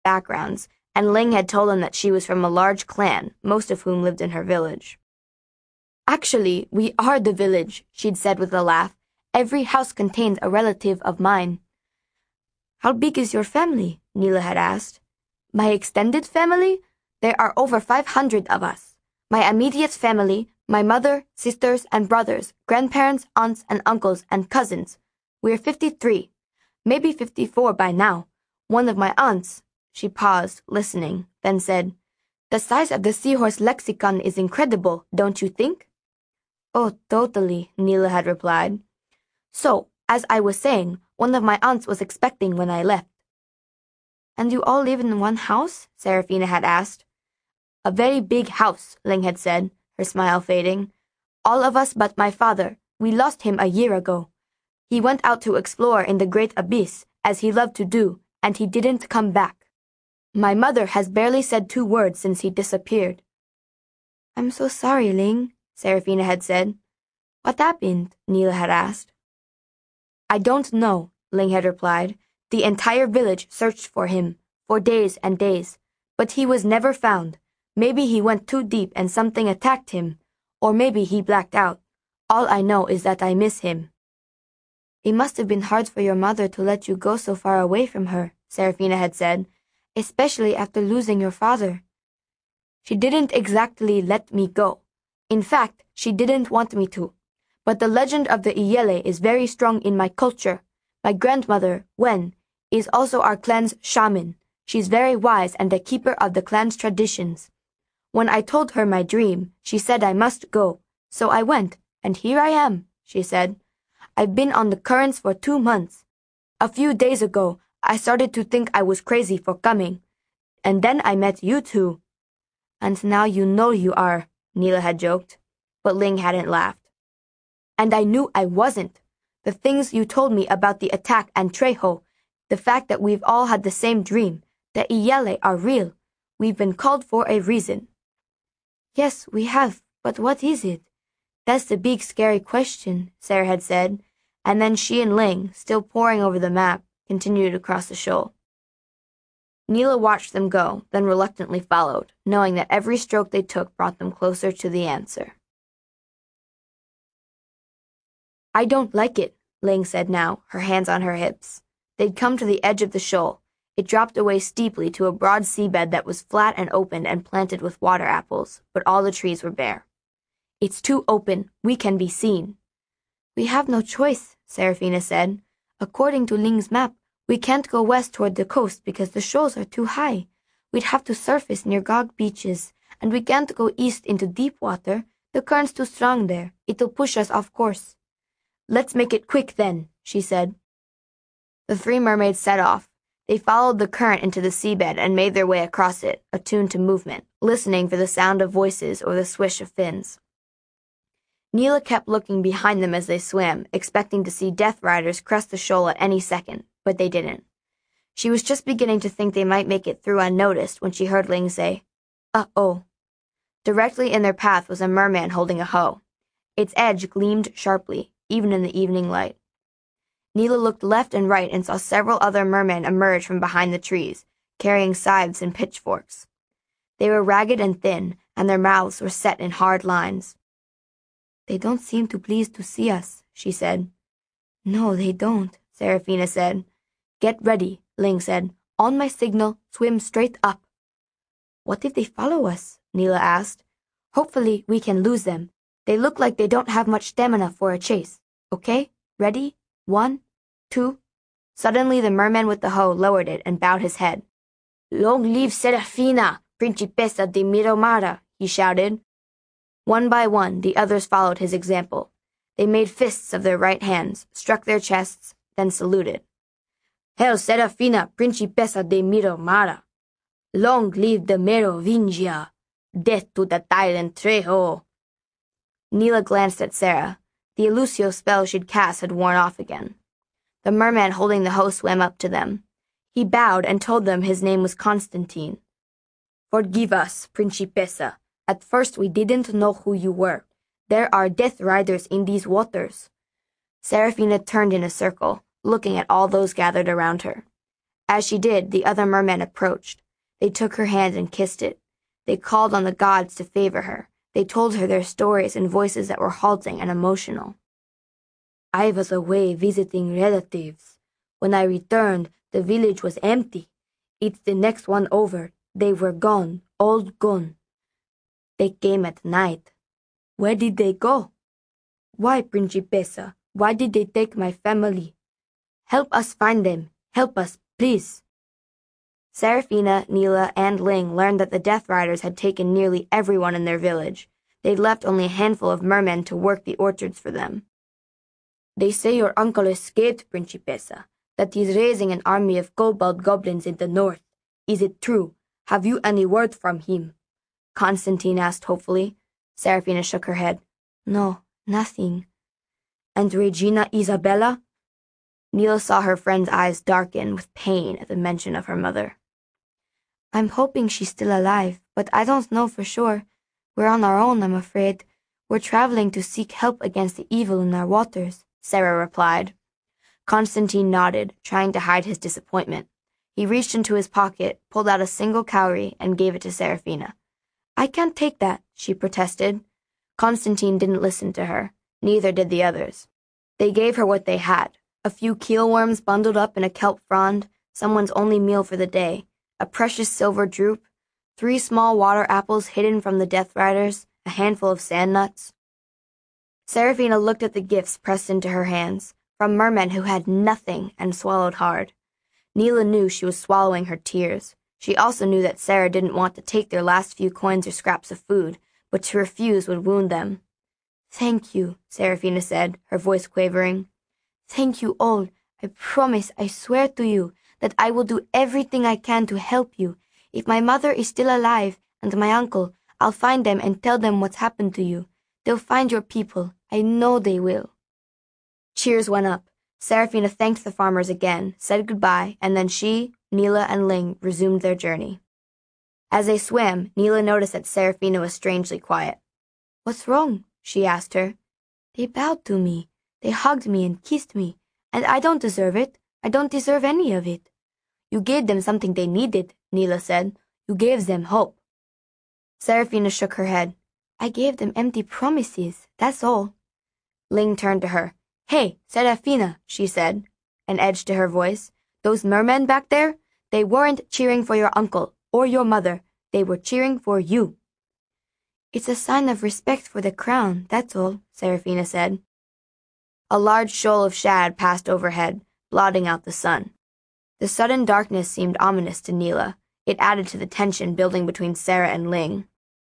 backgrounds, and Ling had told them that she was from a large clan, most of whom lived in her village. "Actually, we are the village," she'd said with a laugh. "Every house contains a relative of mine." "How big is your family?" Neela had asked. "My extended family? There are over 500 of us. My immediate family, my mother, sisters, and brothers, grandparents, aunts, and uncles, and cousins. We're 53. Maybe 54 by now. One of my aunts—" She paused, listening, then said, "The size of the seahorse lexicon is incredible, don't you think?" "Oh, totally," Neela had replied. "So, as I was saying, one of my aunts was expecting when I left." "And you all live in one house?" Serafina had asked. "A very big house," Ling had said, her smile fading. "All of us but my father. We lost him a year ago. He went out to explore in the great abyss, as he loved to do, and he didn't come back. My mother has barely said 2 words since he disappeared." "I'm so sorry, Ling," Serafina had said. "What happened?" Neela had asked. "I don't know," Ling had replied. "The entire village searched for him, for days and days, but he was never found. Maybe he went too deep and something attacked him, or maybe he blacked out. All I know is that I miss him." "It must have been hard for your mother to let you go so far away from her," Serafina had said, "especially after losing your father." "She didn't exactly let me go. In fact, she didn't want me to. But the legend of the Iyele is very strong in my culture. My grandmother, Wen, is also our clan's shaman. She's very wise and a keeper of the clan's traditions. When I told her my dream, she said I must go. So I went, and here I am," she said. "I've been on the currents for 2 months. A few days ago, I started to think I was crazy for coming. And then I met you two." "And now you know you are," Neela had joked, but Ling hadn't laughed. "And I knew I wasn't. The things you told me about the attack and Trejo, the fact that we've all had the same dream, the Iyele are real. We've been called for a reason." "Yes, we have, but what is it?" "That's the big scary question," Sarah had said, and then she and Ling, still poring over the map, continued across the shoal. Neela watched them go, then reluctantly followed, knowing that every stroke they took brought them closer to the answer. "I don't like it," Ling said now, her hands on her hips. They'd come to the edge of the shoal. It dropped away steeply to a broad seabed that was flat and open and planted with water apples, but all the trees were bare. "It's too open. We can be seen." "We have no choice," Serafina said. "According to Ling's map, we can't go west toward the coast because the shoals are too high. We'd have to surface near Gog beaches, and we can't go east into deep water. The current's too strong there. It'll push us off course." "Let's make it quick then," she said. The 3 mermaids set off. They followed the current into the seabed and made their way across it, attuned to movement, listening for the sound of voices or the swish of fins. Neela kept looking behind them as they swam, expecting to see Death Riders crest the shoal at any second, but they didn't. She was just beginning to think they might make it through unnoticed when she heard Ling say, "Uh-oh." Directly in their path was a merman holding a hoe. Its edge gleamed sharply, even in the evening light. Neela looked left and right and saw several other mermen emerge from behind the trees, carrying scythes and pitchforks. They were ragged and thin, and their mouths were set in hard lines. "They don't seem too pleased to see us," she said. "No, they don't," Serafina said. "Get ready," Ling said. "On my signal, swim straight up." "What if they follow us?" Neela asked. "Hopefully we can lose them. They look like they don't have much stamina for a chase. Okay? Ready? 1, 2. Suddenly the merman with the hoe lowered it and bowed his head. "Long live Serafina, Principessa de Miramar," he shouted. One by one, the others followed his example. They made fists of their right hands, struck their chests, then saluted. "Hail Serafina, Principessa de Miramar. Long live the Merovingia. Death to the tyrant Trejo." Neela glanced at Sarah. The Elusio spell she'd cast had worn off again. The merman holding the hoe swam up to them. He bowed and told them his name was Constantine. "Forgive us, Principessa. At first we didn't know who you were. There are Death Riders in these waters." Serafina turned in a circle, looking at all those gathered around her. As she did, the other mermen approached. They took her hand and kissed it. They called on the gods to favor her. They told her their stories in voices that were halting and emotional. I was away visiting relatives. When I returned, the village was empty. It's the next one over. They were gone, all gone. They came at night. Where did they go? Why, Principessa? Why did they take my family? Help us find them. Help us, please. Serafina, Nila, and Ling learned that the Death Riders had taken nearly everyone in their village. They'd left only a handful of mermen to work the orchards for them. They say your uncle escaped, Principessa, that he's raising an army of kobold goblins in the north. Is it true? Have you any word from him? Constantine asked hopefully. Serafina shook her head. No, nothing. And Regina Isabella? Nila saw her friend's eyes darken with pain at the mention of her mother. I'm hoping she's still alive, but I don't know for sure. We're on our own, I'm afraid. We're traveling to seek help against the evil in our waters, Sarah replied. Constantine nodded, trying to hide his disappointment. He reached into his pocket, pulled out a single cowrie, and gave it to Serafina. I can't take that, she protested. Constantine didn't listen to her. Neither did the others. They gave her what they had. A few keelworms bundled up in a kelp frond, someone's only meal for the day, a precious silver drupe, 3 small water apples hidden from the Death Riders, a handful of sand nuts. Serafina looked at the gifts pressed into her hands, from mermen who had nothing, and swallowed hard. Nila knew she was swallowing her tears. She also knew that Sarah didn't want to take their last few coins or scraps of food, but to refuse would wound them. Thank you, Serafina said, her voice quavering. Thank you all. I promise, I swear to you, that I will do everything I can to help you. If my mother is still alive, and my uncle, I'll find them and tell them what's happened to you. They'll find your people. I know they will. Cheers went up. Serafina thanked the farmers again, said goodbye, and then she, Nila, and Ling resumed their journey. As they swam, Nila noticed that Serafina was strangely quiet. What's wrong? She asked her. They bowed to me. They hugged me and kissed me, and I don't deserve it. I don't deserve any of it. You gave them something they needed, Nila said. You gave them hope. Serafina shook her head. I gave them empty promises, that's all. Ling turned to her. Hey, Serafina, she said, an edge to her voice. Those mermen back there? They weren't cheering for your uncle or your mother. They were cheering for you. It's a sign of respect for the crown, that's all, Serafina said. A large shoal of shad passed overhead, blotting out the sun. The sudden darkness seemed ominous to Nila. It added to the tension building between Sarah and Ling.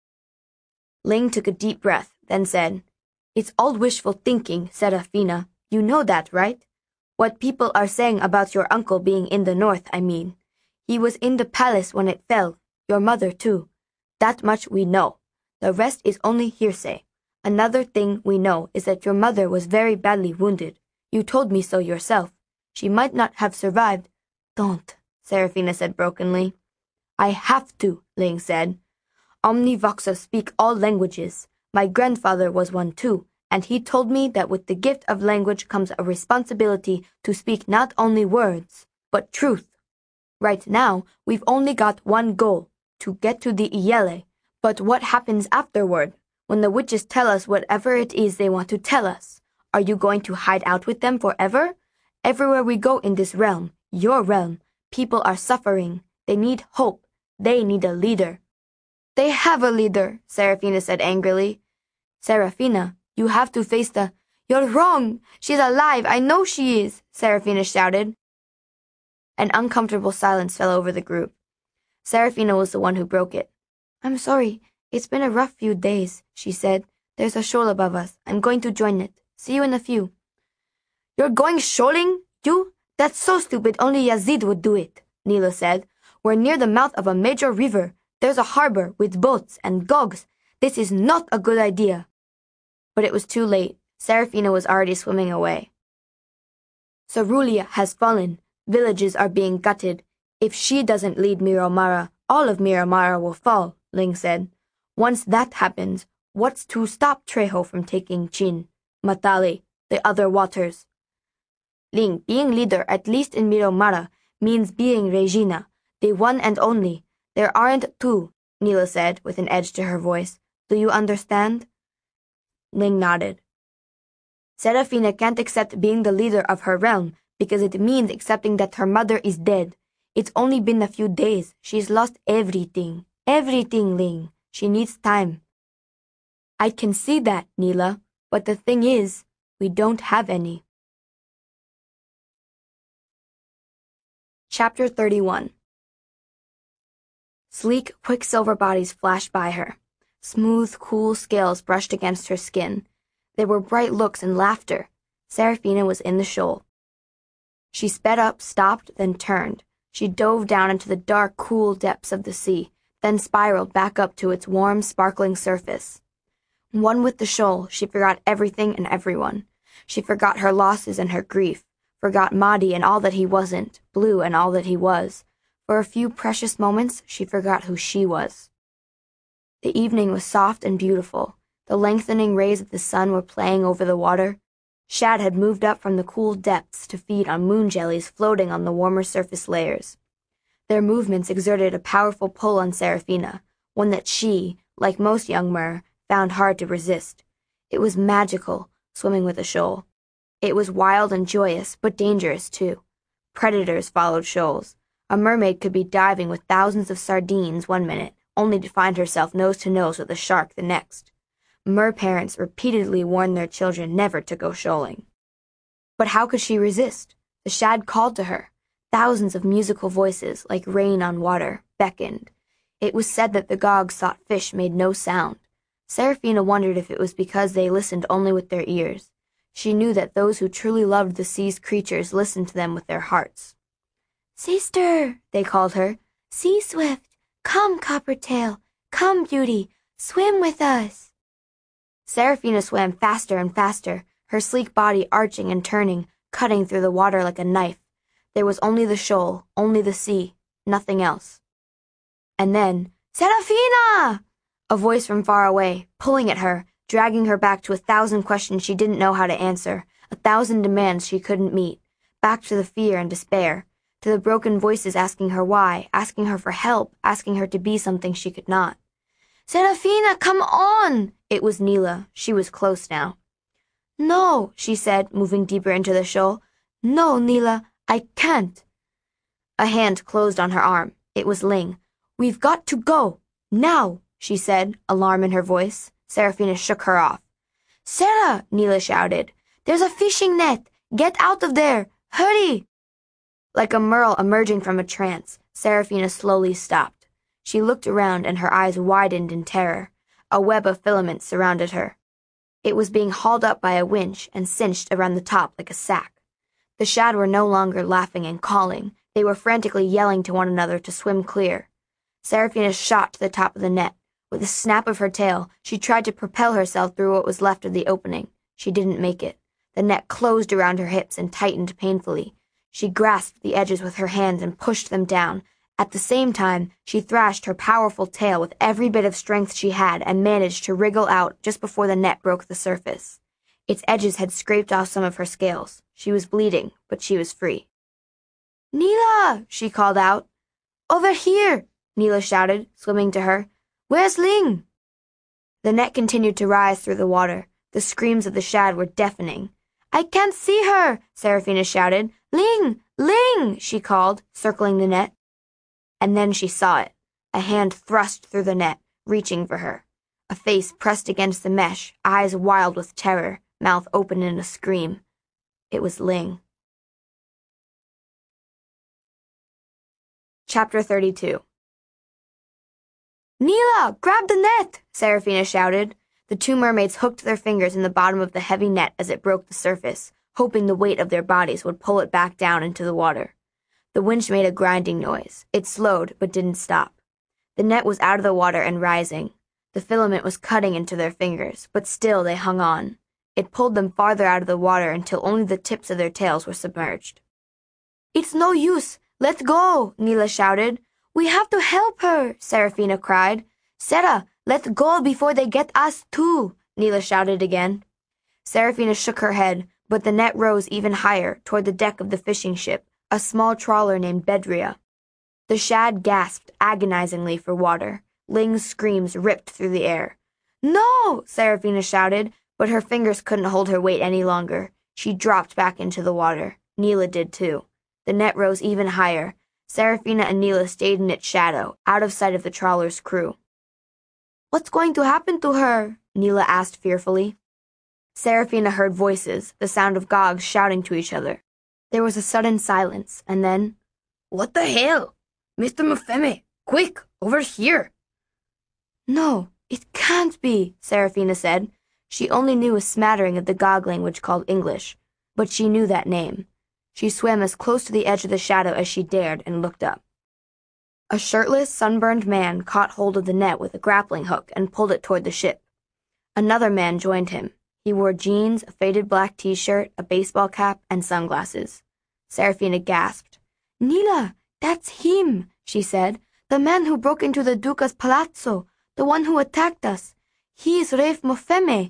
Ling took a deep breath, then said, It's all wishful thinking, Serafina. You know that, right? What people are saying about your uncle being in the north, I mean. He was in the palace when it fell, your mother too. That much we know. The rest is only hearsay. Another thing we know is that your mother was very badly wounded. You told me so yourself. She might not have survived. Don't, Serafina said brokenly. I have to, Ling said. Omnivoxa speak all languages. My grandfather was one too, and he told me that with the gift of language comes a responsibility to speak not only words, but truth. Right now, we've only got one goal, to get to the Iele. But what happens afterward? When the witches tell us whatever it is they want to tell us, are you going to hide out with them forever? Everywhere we go in this realm, your realm, people are suffering. They need hope. They need a leader. They have a leader, Serafina said angrily. Serafina, you have to face the... You're wrong. She's alive. I know she is, Serafina shouted. An uncomfortable silence fell over the group. Serafina was the one who broke it. I'm sorry. It's been a rough few days, she said. There's a shoal above us. I'm going to join it. See you in a few. You're going shoaling? You? That's so stupid only Yazid would do it, Nila said. We're near the mouth of a major river. There's a harbor with boats and gogs. This is not a good idea. But it was too late. Serafina was already swimming away. Cerulia has fallen. Villages are being gutted. If she doesn't lead Miramara, all of Miramara will fall, Ling said. Once that happens, what's to stop Trejo from taking Chin, Matali, the other waters? Ling, being leader, at least in Miramara, means being Regina, the one and only. There aren't two, Neela said, with an edge to her voice. Do you understand? Ling nodded. Serafina can't accept being the leader of her realm because it means accepting that her mother is dead. It's only been a few days. She's lost everything. Everything, Ling. She needs time. I can see that, Neela, but the thing is, we don't have any. Chapter 31. Sleek, quicksilver bodies flashed by her. Smooth, cool scales brushed against her skin. There were bright looks and laughter. Serafina was in the shoal. She sped up, stopped, then turned. She dove down into the dark, cool depths of the sea, then spiraled back up to its warm, sparkling surface. One with the shoal, she forgot everything and everyone. She forgot her losses and her grief, forgot Mahdi and all that he wasn't, Blue and all that he was. For a few precious moments, she forgot who she was. The evening was soft and beautiful. The lengthening rays of the sun were playing over the water. Shad had moved up from the cool depths to feed on moon jellies floating on the warmer surface layers. Their movements exerted a powerful pull on Serafina, one that she, like most young mer, found hard to resist. It was magical, swimming with a shoal. It was wild and joyous, but dangerous too. Predators followed shoals. A mermaid could be diving with thousands of sardines one minute, only to find herself nose to nose with a shark the next. Mer parents repeatedly warned their children never to go shoaling. But how could she resist? The shad called to her. Thousands of musical voices, like rain on water, beckoned. It was said that the gogs thought fish made no sound. Serafina wondered if it was because they listened only with their ears. She knew that those who truly loved the sea's creatures listened to them with their hearts. "Sister," they called her. "Sea Swift, come, Coppertail, come, Beauty, swim with us." Serafina swam faster and faster, her sleek body arching and turning, cutting through the water like a knife. There was only the shoal, only the sea, nothing else. And then, "Serafina!" A voice from far away, pulling at her, dragging her back to 1,000 questions she didn't know how to answer, 1,000 demands she couldn't meet, back to the fear and despair, to the broken voices asking her why, asking her for help, asking her to be something she could not. "Serafina, come on!" It was Neela. She was close now. "No," she said, moving deeper into the shoal. "No, Neela, I can't." A hand closed on her arm. It was Ling. "We've got to go. Now," she said, alarm in her voice. Serafina shook her off. "Sarah!" Neela shouted. "There's a fishing net! Get out of there! Hurry!" Like a merle emerging from a trance, Serafina slowly stopped. She looked around and her eyes widened in terror. A web of filaments surrounded her. It was being hauled up by a winch and cinched around the top like a sack. The shad were no longer laughing and calling. They were frantically yelling to one another to swim clear. Serafina shot to the top of the net. With a snap of her tail, she tried to propel herself through what was left of the opening. She didn't make it. The net closed around her hips and tightened painfully. She grasped the edges with her hands and pushed them down. At the same time, she thrashed her powerful tail with every bit of strength she had and managed to wriggle out just before the net broke the surface. Its edges had scraped off some of her scales. She was bleeding, but she was free. "Neela!" she called out. "Over here!" Neela shouted, swimming to her. "Where's Ling?" The net continued to rise through the water. The screams of the shad were deafening. "I can't see her!" Serafina shouted. "Ling! Ling!" she called, circling the net. And then she saw it. A hand thrust through the net, reaching for her. A face pressed against the mesh, eyes wild with terror, mouth open in a scream. It was Ling. Chapter 32. "Neela, grab the net!" Serafina shouted. The two mermaids hooked their fingers in the bottom of the heavy net as it broke the surface, hoping the weight of their bodies would pull it back down into the water. The winch made a grinding noise. It slowed, but didn't stop. The net was out of the water and rising. The filament was cutting into their fingers, but still they hung on. It pulled them farther out of the water until only the tips of their tails were submerged. "It's no use! Let go!" Neela shouted. "We have to help her!" Serafina cried. "Sarah, let go before they get us too!" Neela shouted again. Serafina shook her head, but the net rose even higher, toward the deck of the fishing ship, a small trawler named Bedria. The shad gasped agonizingly for water. Ling's screams ripped through the air. "No!" Serafina shouted, but her fingers couldn't hold her weight any longer. She dropped back into the water. Neela did too. The net rose even higher. Serafina and Neela stayed in its shadow, out of sight of the trawler's crew. "What's going to happen to her?" Neela asked fearfully. Serafina heard voices, the sound of Gogs shouting to each other. There was a sudden silence, and then, "What the hell? Mr. Mufeme, quick, over here!" "No, it can't be," Serafina said. She only knew a smattering of the Gog language called English, but she knew that name. She swam as close to the edge of the shadow as she dared and looked up. A shirtless, sunburned man caught hold of the net with a grappling hook and pulled it toward the ship. Another man joined him. He wore jeans, a faded black t-shirt, a baseball cap, and sunglasses. Serafina gasped. "Neela, that's him," she said. "The man who broke into the Duca's palazzo, the one who attacked us. He is Rafe Mufeme."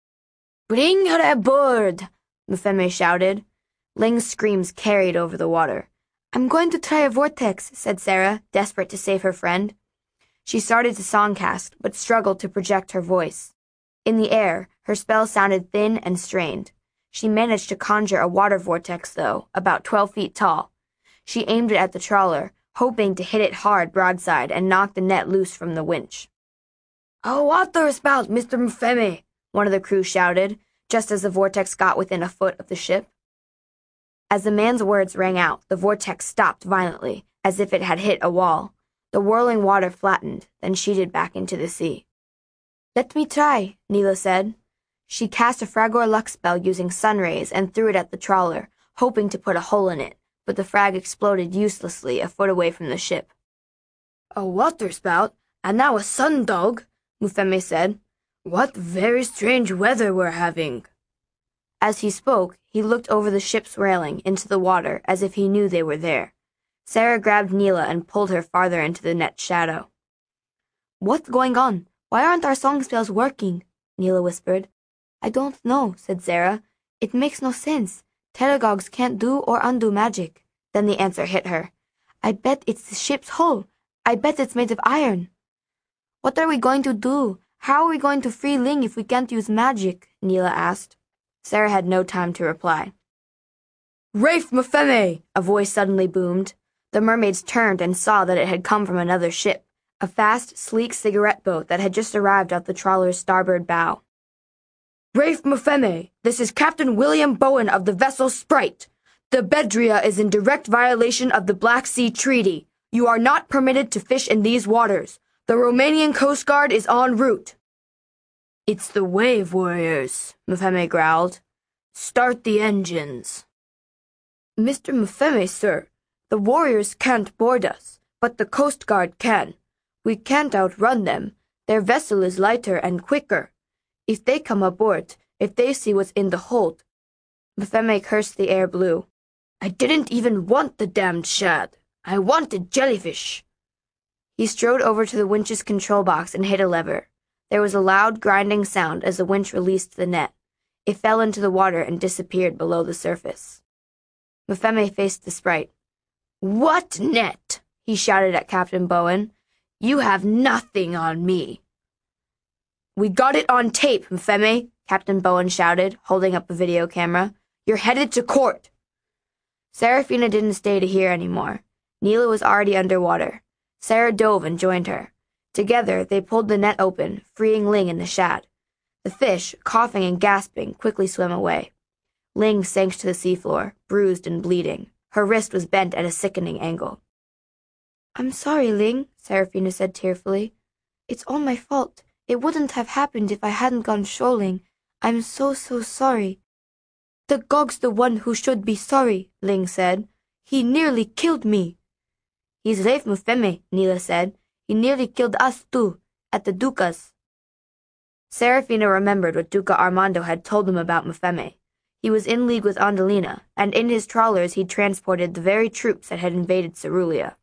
"Bring her aboard," Mufeme shouted. Ling's screams carried over the water. "I'm going to try a vortex," said Sarah, desperate to save her friend. She started to songcast, but struggled to project her voice. In the air, her spell sounded thin and strained. She managed to conjure a water vortex, though, about 12 feet tall. She aimed it at the trawler, hoping to hit it hard broadside and knock the net loose from the winch. "A water spout, Mr. Mufeme," one of the crew shouted, just as the vortex got within a foot of the ship. As the man's words rang out, the vortex stopped violently, as if it had hit a wall. The whirling water flattened, then sheeted back into the sea. "Let me try," Neela said. She cast a Fragor Lux spell using sun rays and threw it at the trawler, hoping to put a hole in it, but the frag exploded uselessly a foot away from the ship. "A water spout, and now a sun dog," Mufeme said. "What very strange weather we're having." As he spoke, he looked over the ship's railing into the water as if he knew they were there. Sarah grabbed Neela and pulled her farther into the net's shadow. "What's going on? Why aren't our song spells working?" Neela whispered. "I don't know," said Sarah. "It makes no sense. Teragogs can't do or undo magic." Then the answer hit her. "I bet it's the ship's hull. I bet it's made of iron." "What are we going to do? How are we going to free Ling if we can't use magic?" Neela asked. Sarah had no time to reply. "Rafe Mufeme!" A voice suddenly boomed. The mermaids turned and saw that it had come from another ship, a fast, sleek cigarette boat that had just arrived off the trawler's starboard bow. "Rafe Mufeme, this is Captain William Bowen of the vessel Sprite. The Bedria is in direct violation of the Black Sea Treaty. You are not permitted to fish in these waters. The Romanian Coast Guard is en route." "It's the wave, warriors," Mufeme growled. "Start the engines." "Mr. Mufeme, sir, the warriors can't board us, but the Coast Guard can. We can't outrun them. Their vessel is lighter and quicker. If they come aboard, if they see what's in the hold..." Mufeme cursed the air blue. "I didn't even want the damned shad. I wanted jellyfish." He strode over to the winch's control box and hit a lever. There was a loud, grinding sound as the winch released the net. It fell into the water and disappeared below the surface. Mufeme faced the Sprite. "What net?" he shouted at Captain Bowen. "You have nothing on me." "We got it on tape, Mufeme," Captain Bowen shouted, holding up a video camera. "You're headed to court." Serafina didn't stay to hear anymore. Neela was already underwater. Sarah dove and joined her. Together, they pulled the net open, freeing Ling and the shad. The fish, coughing and gasping, quickly swam away. Ling sank to the seafloor, bruised and bleeding. Her wrist was bent at a sickening angle. "I'm sorry, Ling," Serafina said tearfully. "It's all my fault. It wouldn't have happened if I hadn't gone shoaling. I'm so sorry." "The Gog's the one who should be sorry," Ling said. "He nearly killed me." "He's Rafe Mufeme," Neela said. "He nearly killed us, too, at the Duca's." Serafina remembered what Duca Armando had told them about Mufeme. He was in league with Andalina, and in his trawlers he'd transported the very troops that had invaded Cerulia.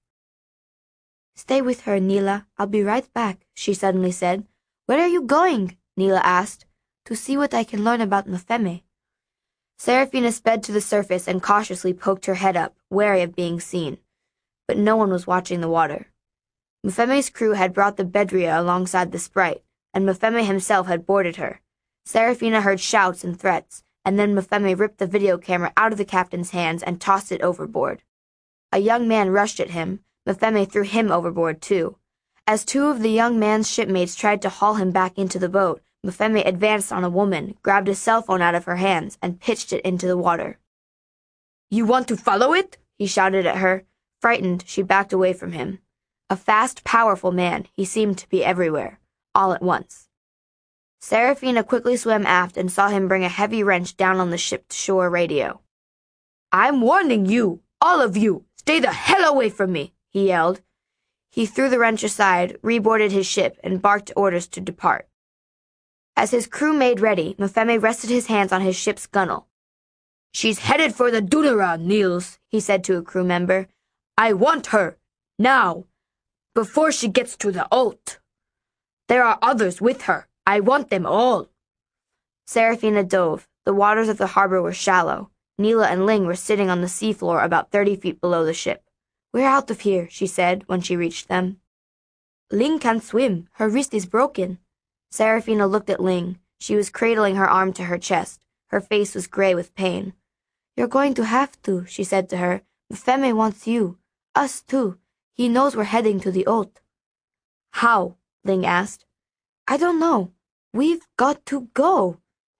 "Stay with her, Neela. I'll be right back," she suddenly said. "Where are you going?" Neela asked. "To see what I can learn about Mufeme." Serafina sped to the surface and cautiously poked her head up, wary of being seen. But no one was watching the water. Mufeme's crew had brought the Bedria alongside the Sprite, and Mufeme himself had boarded her. Serafina heard shouts and threats, and then Mufeme ripped the video camera out of the captain's hands and tossed it overboard. A young man rushed at him. Mufeme threw him overboard, too. As two of the young man's shipmates tried to haul him back into the boat, Mufeme advanced on a woman, grabbed a cell phone out of her hands, and pitched it into the water. "You want to follow it?" he shouted at her. Frightened, she backed away from him. A fast, powerful man, he seemed to be everywhere, all at once. Serafina quickly swam aft and saw him bring a heavy wrench down on the ship-to-shore radio. "I'm warning you, all of you, stay the hell away from me," he yelled. He threw the wrench aside, reboarded his ship, and barked orders to depart. As his crew made ready, Mufeme rested his hands on his ship's gunwale. "She's headed for the Dunera, Niels," he said to a crew member. "I want her, now, before she gets to the ult. There are others with her. I want them all." Serafina dove. The waters of the harbor were shallow. Neela and Ling were sitting on the seafloor about 30 feet below the ship. "We're out of here," she said when she reached them. "Ling can't swim. Her wrist is broken." Serafina looked at Ling. She was cradling her arm to her chest. Her face was gray with pain. "You're going to have to," she said to her. "Mufeme wants you. Us too. He knows we're heading to the ult." "How?" Ling asked. "I don't know. We've got to go."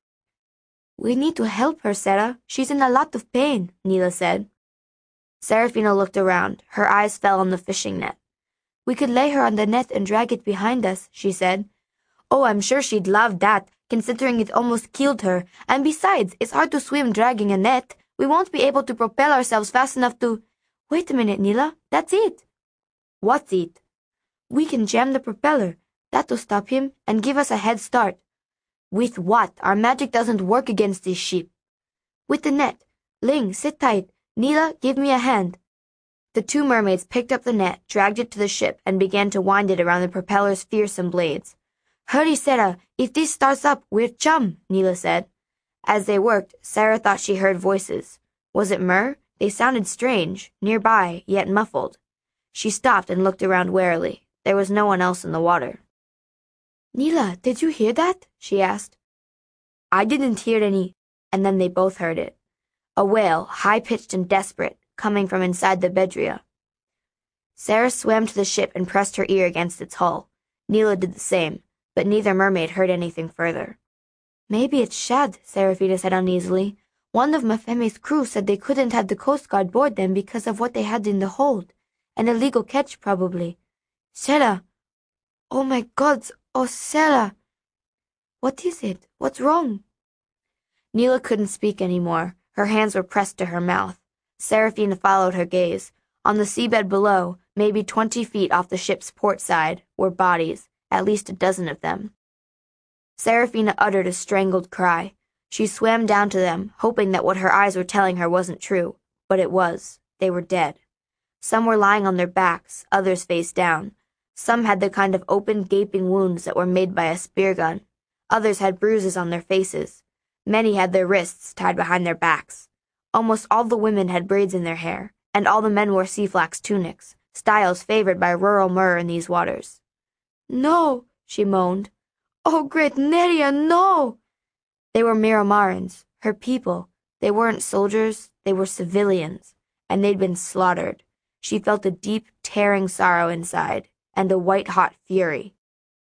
"We need to help her, Sarah. She's in a lot of pain," Neela said. Serafina looked around. Her eyes fell on the fishing net. "We could lay her on the net and drag it behind us," she said. "Oh, I'm sure she'd love that, considering it almost killed her. And besides, it's hard to swim dragging a net. We won't be able to propel ourselves fast enough to—" "Wait a minute, Neela. That's it." "What's it?" "We can jam the propeller. That'll stop him and give us a head start." "With what? Our magic doesn't work against this ship." "With the net. Ling, sit tight. Neela, give me a hand." The two mermaids picked up the net, dragged it to the ship, and began to wind it around the propeller's fearsome blades. "Hurry, Sarah. If this starts up, we're chum," Neela said. As they worked, Sarah thought she heard voices. Was it Mer? They sounded strange, nearby, yet muffled. She stopped and looked around warily. There was no one else in the water. "Neela, did you hear that?" she asked. "I didn't hear any," and then they both heard it. A wail, high-pitched and desperate, coming from inside the Bedria. Sarah swam to the ship and pressed her ear against its hull. Neela did the same, but neither mermaid heard anything further. "Maybe it's Shad," Serafina said uneasily. "One of Mufeme's crew said they couldn't have the Coast Guard board them because of what they had in the hold. An illegal catch, probably. Sarah! Oh my God! Oh, Sarah! What is it? What's wrong?" Neela couldn't speak anymore. Her hands were pressed to her mouth. Serafina followed her gaze. On the seabed below, maybe 20 feet off the ship's port side, were bodies, at least a dozen of them. Serafina uttered a strangled cry. She swam down to them, hoping that what her eyes were telling her wasn't true. But it was. They were dead. Some were lying on their backs, others face down. Some had the kind of open, gaping wounds that were made by a spear gun. Others had bruises on their faces. Many had their wrists tied behind their backs. Almost all the women had braids in their hair, and all the men wore sea-flax tunics, styles favored by rural Mer in these waters. "No," she moaned. "Oh, great Neria, no!" They were Miramarans, her people. They weren't soldiers, they were civilians, and they'd been slaughtered. She felt a deep, tearing sorrow inside, and a white-hot fury.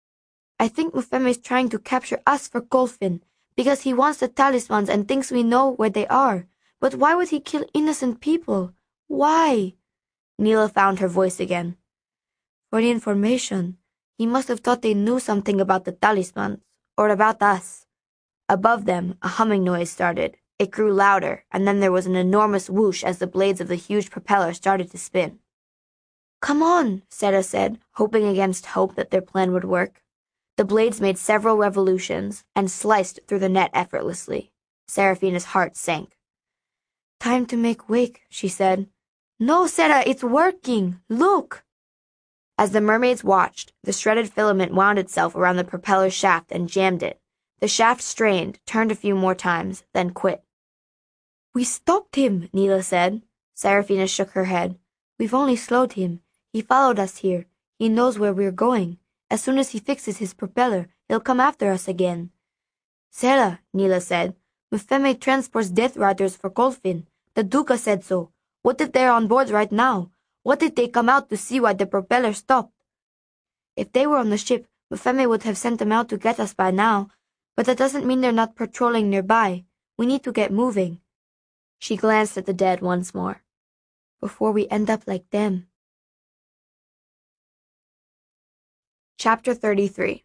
"I think Mufeme's trying to capture us for Kolfin, because he wants the talismans and thinks we know where they are. But why would he kill innocent people? Why?" Neela found her voice again. "For the information. He must have thought they knew something about the talismans, or about us." Above them, a humming noise started. It grew louder, and then there was an enormous whoosh as the blades of the huge propeller started to spin. "Come on," Sarah said, hoping against hope that their plan would work. The blades made several revolutions and sliced through the net effortlessly. Serafina's heart sank. "Time to make wake," she said. "No, Sarah, it's working. Look!" As the mermaids watched, the shredded filament wound itself around the propeller's shaft and jammed it. The shaft strained, turned a few more times, then quit. We stopped him, Neela said. Serafina shook her head. We've only slowed him. He followed us here. He knows where we're going. As soon as he fixes his propeller, he'll come after us again. Sarah, Neela said, Mufeme transports Death Riders for Colfin. The Duca said so. What if they're on board right now? What if they come out to see why the propeller stopped? If they were on the ship, Mufeme would have sent them out to get us by now. But that doesn't mean they're not patrolling nearby. We need to get moving. She glanced at the dead once more. Before we end up like them. Chapter 33.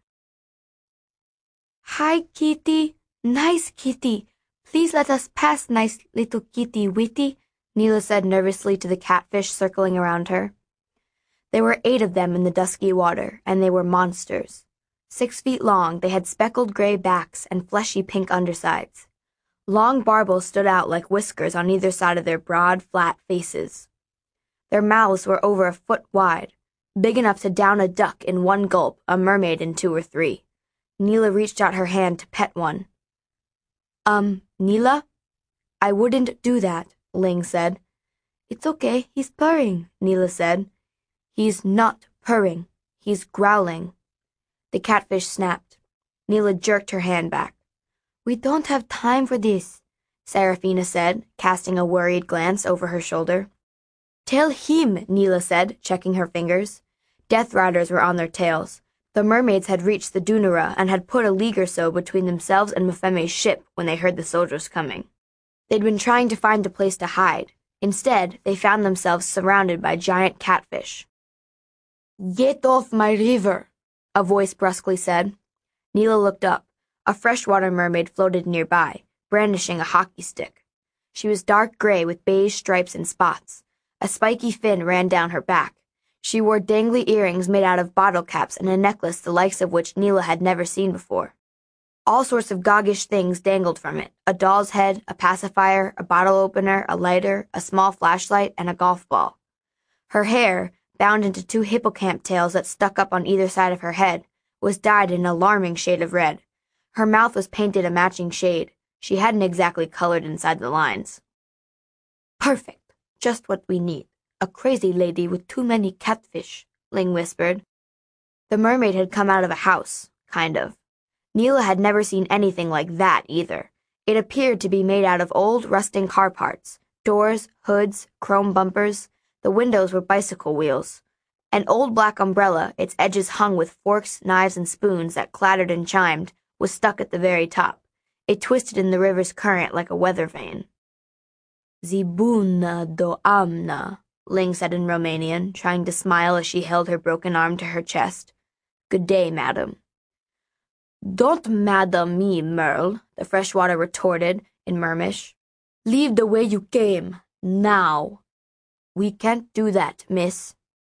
Hi, Kitty. Nice kitty. Please let us pass, nice little kitty witty, Neela said nervously to the catfish circling around her. There were 8 of them in the dusky water, and they were monsters. 6 feet long, they had speckled gray backs and fleshy pink undersides. Long barbels stood out like whiskers on either side of their broad, flat faces. Their mouths were over a foot wide, big enough to down a duck in one gulp, a mermaid in 2 or 3. Neela reached out her hand to pet one. Neela? I wouldn't do that, Ling said. It's okay, he's purring, Neela said. He's not purring. He's growling. The catfish snapped. Neela jerked her hand back. We don't have time for this, Serafina said, casting a worried glance over her shoulder. Tell him, Neela said, checking her fingers. Death Riders were on their tails. The mermaids had reached the Dunara and had put a league or so between themselves and Mufeme's ship when they heard the soldiers coming. They'd been trying to find a place to hide. Instead, they found themselves surrounded by giant catfish. Get off my river, a voice brusquely said. Neela looked up. A freshwater mermaid floated nearby, brandishing a hockey stick. She was dark gray with beige stripes and spots. A spiky fin ran down her back. She wore dangly earrings made out of bottle caps and a necklace the likes of which Neela had never seen before. All sorts of goggish things dangled from it, a doll's head, a pacifier, a bottle opener, a lighter, a small flashlight, and a golf ball. Her hair, bound into 2 hippocamp tails that stuck up on either side of her head, was dyed an alarming shade of red. Her mouth was painted a matching shade. She hadn't exactly colored inside the lines. Perfect. Just what we need. A crazy lady with too many catfish, Ling whispered. The mermaid had come out of a house, kind of. Neela had never seen anything like that either. It appeared to be made out of old, rusting car parts. Doors, hoods, chrome bumpers. The windows were bicycle wheels. An old black umbrella, its edges hung with forks, knives, and spoons that clattered and chimed, was stuck at the very top. It twisted in the river's current like a weather vane. Zibuna do amna, Ling said in Romanian, trying to smile as she held her broken arm to her chest. Good day, madam. Don't madam me, Merle, the freshwater retorted in Mermish. Leave the way you came, now. We can't do that, Miss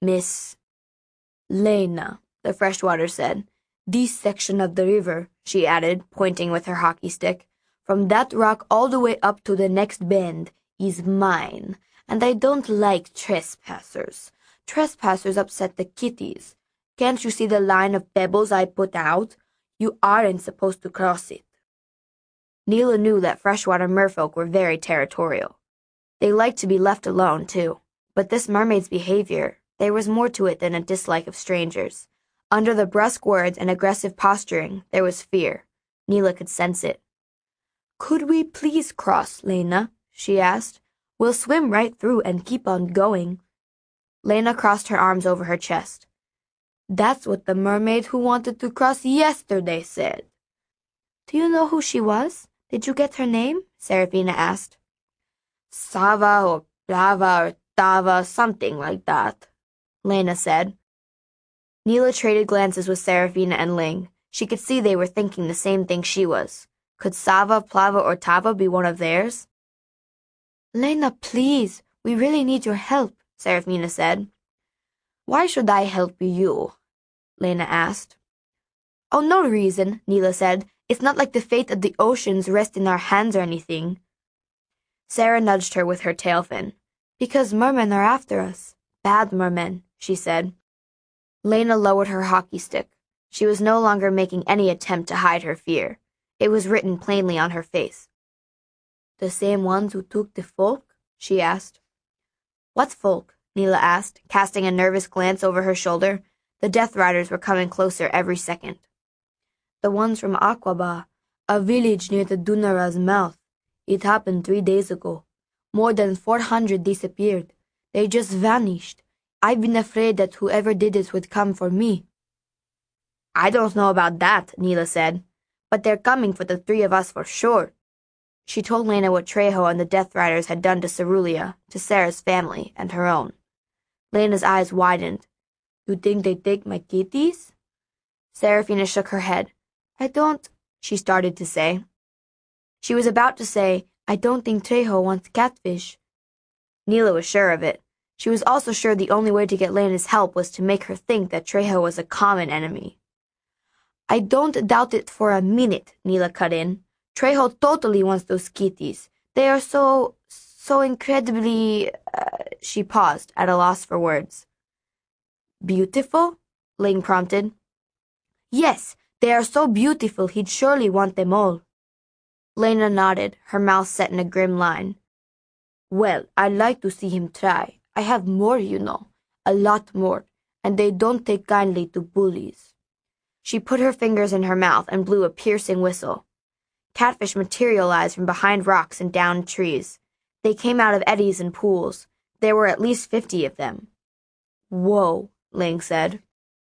Lena, the freshwater said. This section of the river, she added, pointing with her hockey stick, from that rock all the way up to the next bend, is mine, and I don't like trespassers. Trespassers upset the kitties. Can't you see the line of pebbles I put out? You aren't supposed to cross it. Neela knew that freshwater merfolk were very territorial. They liked to be left alone, too. But this mermaid's behavior, there was more to it than a dislike of strangers. Under the brusque words and aggressive posturing, there was fear. Neela could sense it. Could we please cross, Lena? She asked. We'll swim right through and keep on going. Lena crossed her arms over her chest. That's what the mermaid who wanted to cross yesterday said. Do you know who she was? Did you get her name? Serafina asked. Sava or Plava or Tava, something like that, Lena said. Neela traded glances with Serafina and Ling. She could see they were thinking the same thing she was. Could Sava, Plava, or Tava be one of theirs? Lena, please, we really need your help, Serafina said. Why should I help you? Lena asked. Oh, no reason, Neela said. It's not like the fate of the oceans rests in our hands or anything. Sarah nudged her with her tail fin. Because mermen are after us. Bad mermen, she said. Lena lowered her hockey stick. She was no longer making any attempt to hide her fear. It was written plainly on her face. The same ones who took the folk? She asked. What's folk? Neela asked, casting a nervous glance over her shoulder. The Death Riders were coming closer every second. The ones from Aqaba, a village near the Dunara's mouth. It happened 3 days ago. More than 400 disappeared. They just vanished. I've been afraid that whoever did it would come for me. I don't know about that, Neela said, but they're coming for the 3 of us for sure. She told Lena what Trejo and the Death Riders had done to Cerulia, to Sarah's family, and her own. Lena's eyes widened. You think they'd take my kitties? Seraphina shook her head. I don't, she started to say. She was about to say, I don't think Trejo wants catfish. Neela was sure of it. She was also sure the only way to get Lena's help was to make her think that Trejo was a common enemy. I don't doubt it for a minute, Neela cut in. Trejo totally wants those kitties. They are so incredibly... She paused, at a loss for words. Beautiful? Ling prompted. Yes, they are so beautiful he'd surely want them all. Lena nodded, her mouth set in a grim line. Well, I'd like to see him try. I have more, you know. A lot more. And they don't take kindly to bullies. She put her fingers in her mouth and blew a piercing whistle. Catfish materialized from behind rocks and downed trees. They came out of eddies and pools. There were at least 50 of them. Whoa, Ling said.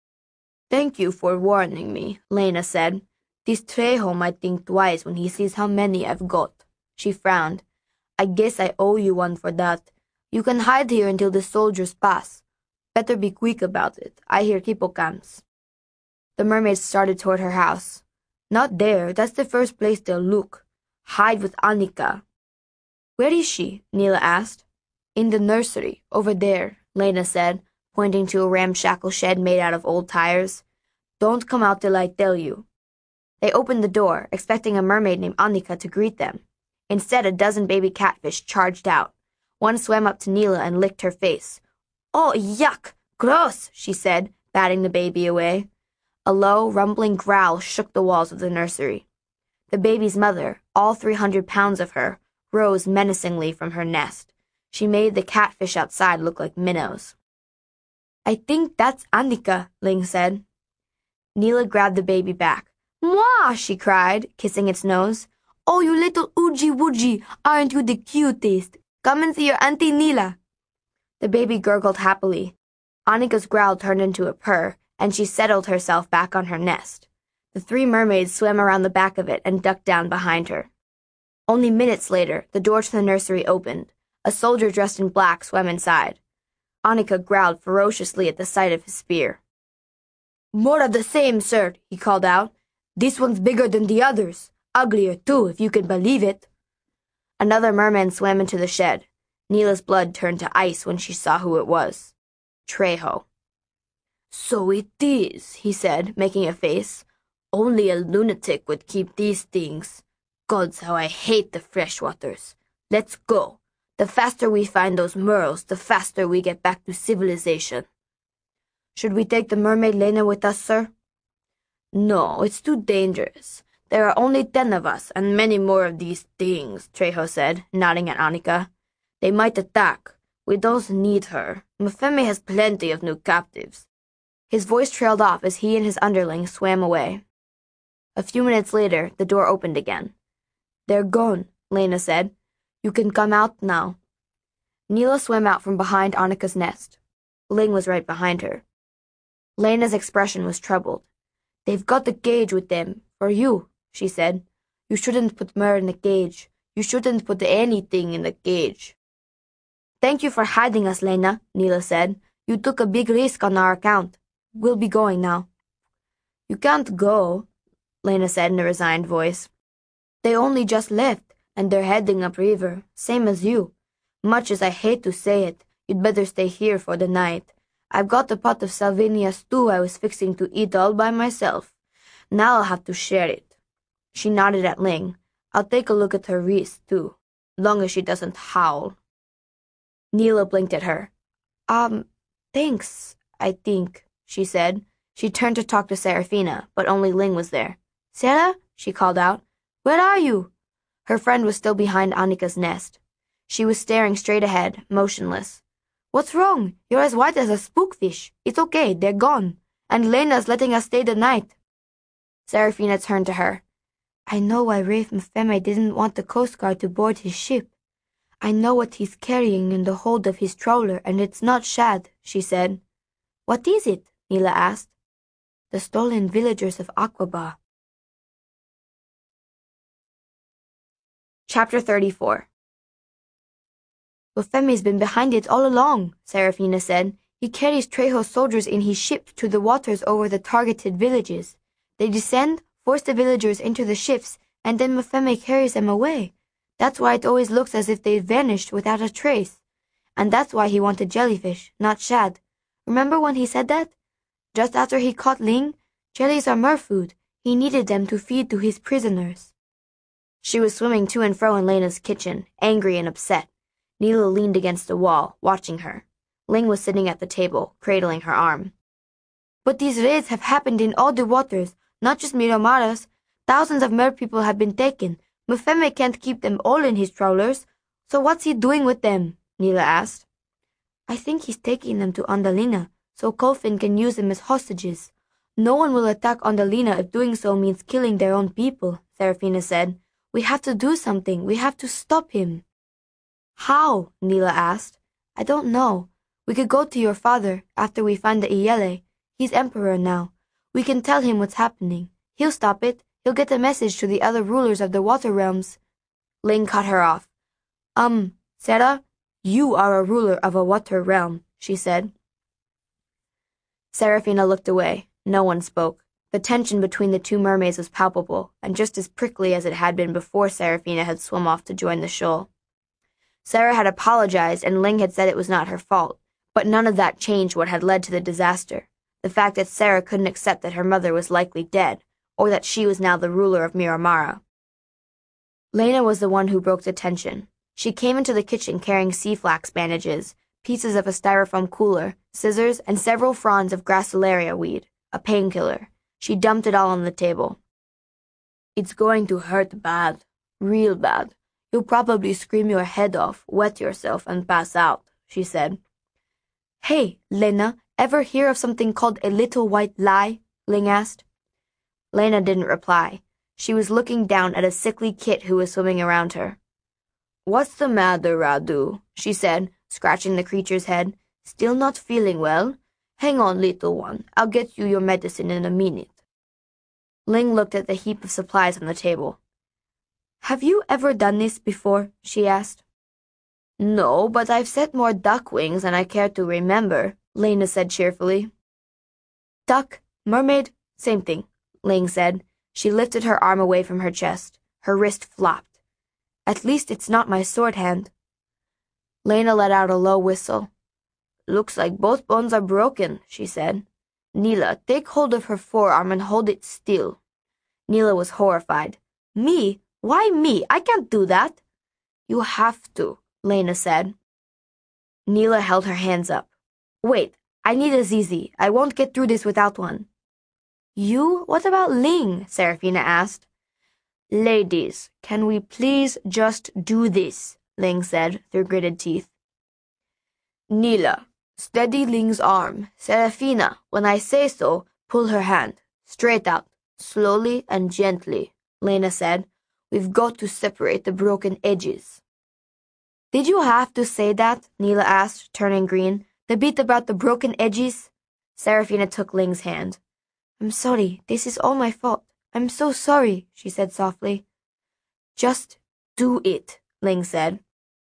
Thank you for warning me, Lena said. This Trejo might think twice when he sees how many I've got. She frowned. I guess I owe you one for that. You can hide here until the soldiers pass. Better be quick about it. I hear hippocamps. The mermaids started toward her house. Not there. That's the first place they'll look. Hide with Annika. Where is she? Neela asked. In the nursery, over there, Lena said, pointing to a ramshackle shed made out of old tires. Don't come out till I tell you. They opened the door, expecting a mermaid named Annika to greet them. Instead, a dozen baby catfish charged out. One swam up to Neela and licked her face. Oh, yuck! Gross, she said, batting the baby away. A low, rumbling growl shook the walls of the nursery. The baby's mother, all 300 pounds of her, rose menacingly from her nest. She made the catfish outside look like minnows. I think that's Annika, Ling said. Neela grabbed the baby back. Mwah! She cried, kissing its nose. Oh, you little oogie-woogie, aren't you the cutest? Come and see your Auntie Neela. The baby gurgled happily. Annika's growl turned into a purr, and she settled herself back on her nest. The 3 mermaids swam around the back of it and ducked down behind her. Only minutes later, the door to the nursery opened. A soldier dressed in black swam inside. Annika growled ferociously at the sight of his spear. More of the same, sir, he called out. This one's bigger than the others. Uglier, too, if you can believe it. Another merman swam into the shed. Neela's blood turned to ice when she saw who it was. Trejo. So it is, he said, making a face. Only a lunatic would keep these things. Gods, how I hate the freshwaters. Let's go. The faster we find those merles, the faster we get back to civilization. Should we take the mermaid Lena with us, sir? No, it's too dangerous. There are only 10 of us, and many more of these things, Trejo said, nodding at Annika. They might attack. We don't need her. Mufeme has plenty of new captives. His voice trailed off as he and his underlings swam away. A few minutes later, the door opened again. They're gone, Lena said. You can come out now. Neela swam out from behind Annika's nest. Ling was right behind her. Lena's expression was troubled. They've got the cage with them, for you, she said. You shouldn't put Mer in the cage. You shouldn't put anything in the cage. Thank you for hiding us, Lena, Neela said. You took a big risk on our account. We'll be going now. You can't go, Lena said in a resigned voice. They only just left, and they're heading upriver, same as you. Much as I hate to say it, you'd better stay here for the night. I've got a pot of Salvinia stew I was fixing to eat all by myself. Now I'll have to share it. She nodded at Ling. I'll take a look at her wrist, too, long as she doesn't howl. Neela blinked at her. Thanks, I think, she said. She turned to talk to Seraphina, but only Ling was there. Sarah? She called out. Where are you? Her friend was still behind Annika's nest. She was staring straight ahead, motionless. "What's wrong? You're as white as a spookfish. It's okay, they're gone. And Lena's letting us stay the night." Serafina turned to her. "I know why Rafe Mfeme didn't want the Coast Guard to board his ship. I know what he's carrying in the hold of his trawler, and it's not shad," she said. "What is it?" Nila asked. "The stolen villagers of Aqaba." Chapter 34. "Mfeme's been behind it all along," Serafina said. "He carries Trejo's soldiers in his ship to the waters over the targeted villages. They descend, force the villagers into the ships, and then Mfeme carries them away. That's why it always looks as if they'd vanished without a trace. And that's why he wanted jellyfish, not shad. Remember when he said that? Just after he caught Ling, jellies are mer food. He needed them to feed to his prisoners." She was swimming to and fro in Lena's kitchen, angry and upset. Nila leaned against the wall, watching her. Ling was sitting at the table, cradling her arm. "But these raids have happened in all the waters, not just Miramara's. Thousands of mer people have been taken. Mfeme can't keep them all in his trawlers. So what's he doing with them?" Nila asked. "I think he's taking them to Andalina, so Kolfin can use them as hostages. No one will attack Andalina if doing so means killing their own people," Serafina said. "We have to do something. We have to stop him." "How?" Nila asked. "I don't know. We could go to your father after we find the Iyele. He's emperor now. We can tell him what's happening. He'll stop it. He'll get the message to the other rulers of the water realms." Ling cut her off. Sarah, you are a ruler of a water realm," she said. Serafina looked away. No one spoke. The tension between the two mermaids was palpable, and just as prickly as it had been before Serafina had swum off to join the shoal. Sarah had apologized, and Ling had said it was not her fault, but none of that changed what had led to the disaster. The fact that Sarah couldn't accept that her mother was likely dead, or that she was now the ruler of Miramara. Lena was the one who broke the tension. She came into the kitchen carrying sea flax bandages, pieces of a styrofoam cooler, scissors, and several fronds of gracilaria weed, a painkiller. She dumped it all on the table. "It's going to hurt bad, real bad. You'll probably scream your head off, wet yourself, and pass out," she said. "Hey, Lena, ever hear of something called a little white lie?" Ling asked. Lena didn't reply. She was looking down at a sickly kit who was swimming around her. "What's the matter, Radu?" she said, scratching the creature's head. "Still not feeling well? Hang on, little one. I'll get you your medicine in a minute." Ling looked at the heap of supplies on the table. "Have you ever done this before?" she asked. "No, but I've set more duck wings than I care to remember," Lena said cheerfully. "Duck, mermaid, same thing," Ling said. She lifted her arm away from her chest. Her wrist flopped. "At least it's not my sword hand." Lena let out a low whistle. "Looks like both bones are broken," she said. "Nila, take hold of her forearm and hold it still." Nila was horrified. "Me? Why me? I can't do that." "You have to," Lena said. Nila held her hands up. "Wait, I need a ZZ. I won't get through this without one." "You? What about Ling?" Serafina asked. "Ladies, can we please just do this?" Ling said through gritted teeth. "Nila, steady Ling's arm. Serafina, when I say so, pull her hand. Straight out, slowly and gently," Lena said. "We've got to separate the broken edges." "Did you have to say that?" Nila asked, turning green. "The bit about the broken edges?" Serafina took Ling's hand. "I'm sorry. This is all my fault. I'm so sorry," she said softly. "Just do it," Ling said.